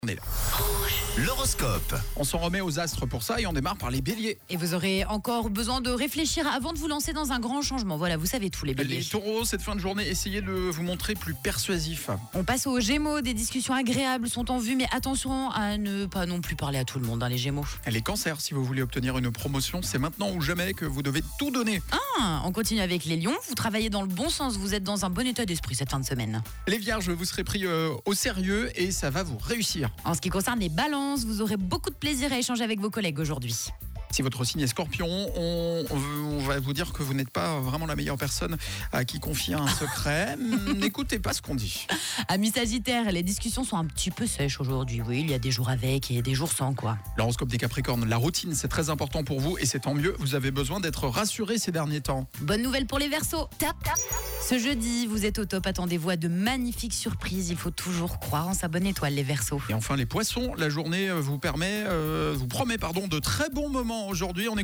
On est là. L'horoscope. On s'en remet aux astres pour ça et on démarre par les béliers. Et vous aurez encore besoin de réfléchir avant de vous lancer dans un grand changement. Voilà, vous savez tous les béliers. Les taureaux, cette fin de journée, essayez de vous montrer plus persuasif. On passe aux gémeaux, des discussions agréables sont en vue, mais attention à ne pas non plus parler à tout le monde, les gémeaux. Les cancers, si vous voulez obtenir une promotion, c'est maintenant ou jamais que vous devez tout donner. On continue avec les lions, vous travaillez dans le bon sens, vous êtes dans un bon état d'esprit cette fin de semaine. Les vierges, vous serez pris au sérieux et ça va vous réussir. En ce qui concerne les balances, vous aurez beaucoup de plaisir à échanger avec vos collègues aujourd'hui. Si votre signe est scorpion, on va vous dire que vous n'êtes pas vraiment la meilleure personne à qui confier un secret. N'écoutez pas ce qu'on dit. Amis sagittaires, les discussions sont un petit peu sèches aujourd'hui. Oui, il y a des jours avec et des jours sans, quoi. L'horoscope des Capricornes, la routine, c'est très important pour vous et c'est tant mieux. Vous avez besoin d'être rassuré ces derniers temps. Bonne nouvelle pour les Verseaux. Ce jeudi, vous êtes au top. Attendez-vous à de magnifiques surprises. Il faut toujours croire en sa bonne étoile, les Verseaux. Et enfin, les poissons, la journée vous promet de très bons moments aujourd'hui.